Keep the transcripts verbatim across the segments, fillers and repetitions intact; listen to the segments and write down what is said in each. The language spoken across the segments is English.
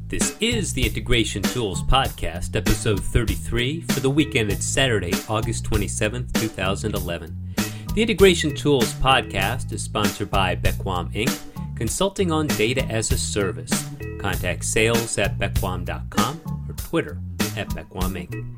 This is the Integration Tools Podcast, episode thirty-three, for the weekend. It's Saturday, August twenty-seventh, twenty eleven. The Integration Tools Podcast is sponsored by Bequam Incorporated, consulting on data as a service. Contact sales at bequam dot com or Twitter at Bequam Incorporated.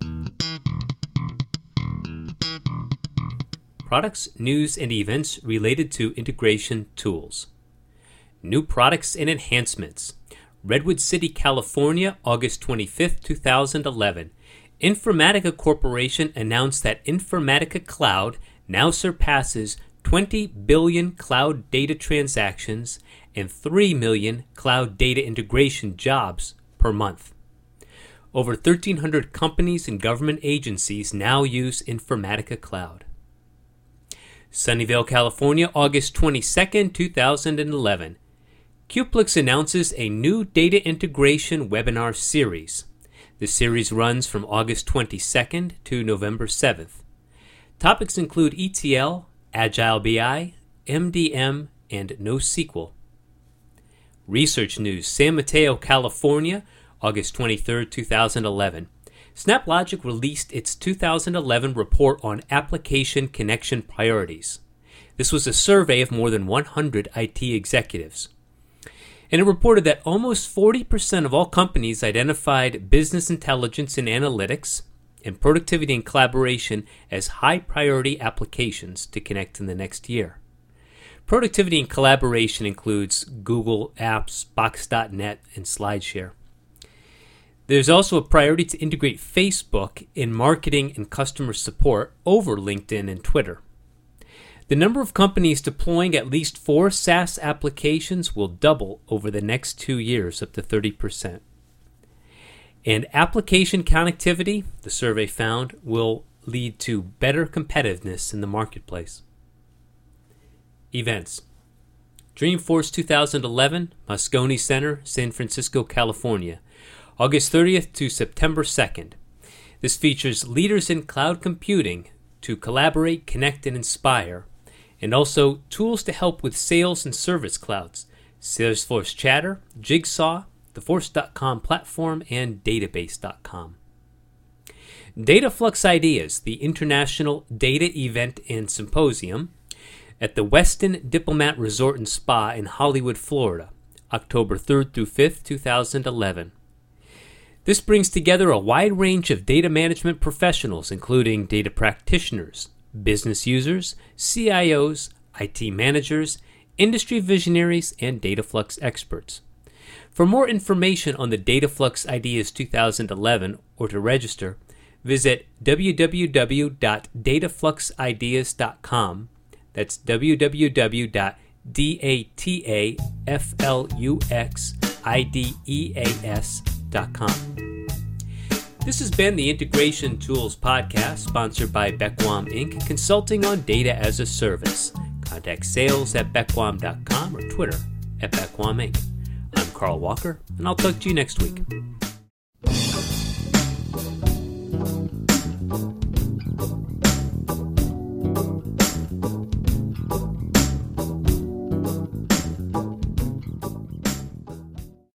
Products, news, and events related to integration tools. New products and enhancements. Redwood City, California, August twenty-fifth, twenty eleven. Informatica Corporation announced that Informatica Cloud now surpasses twenty billion cloud data transactions and three million cloud data integration jobs per month. Over thirteen hundred companies and government agencies now use Informatica Cloud. Sunnyvale, California, August twenty-second, twenty eleven. Qplix announces a new data integration webinar series. The series runs from August twenty-second to November seventh. Topics include E T L, Agile B I, M D M, and NoSQL. Research news. San Mateo, California, August twenty-third, twenty eleven. SnapLogic released its two thousand eleven report on application connection priorities. This was a survey of more than one hundred I T executives. And it reported that almost forty percent of all companies identified business intelligence and analytics and productivity and collaboration as high-priority applications to connect in the next year. Productivity and collaboration includes Google Apps, Box dot net, and SlideShare. There's also a priority to integrate Facebook in marketing and customer support over LinkedIn and Twitter. The number of companies deploying at least four SaaS applications will double over the next two years, up to thirty percent. And application connectivity, the survey found, will lead to better competitiveness in the marketplace. Events. Dreamforce twenty eleven, Moscone Center, San Francisco, California, August thirtieth to September second. This features leaders in cloud computing to collaborate, connect, and inspire, and also tools to help with sales and service clouds, Salesforce Chatter, Jigsaw, the Force dot com platform, and Database dot com. Dataflux Ideas, the International Data Event and Symposium, at the Westin Diplomat Resort and Spa in Hollywood, Florida, October third through fifth, twenty eleven. This brings together a wide range of data management professionals, including data practitioners, business users, C I Os, I T managers, industry visionaries, and Dataflux experts. For more information on the Dataflux Ideas twenty eleven or to register, visit w w w dot dataflux ideas dot com. That's w w w dot dataflux ideas dot com. This has been the Integration Tools Podcast, sponsored by Bequam Incorporated, consulting on data as a service. Contact sales at bequam dot com or Twitter at Bequam Incorporated. I'm Carl Walker, and I'll talk to you next week.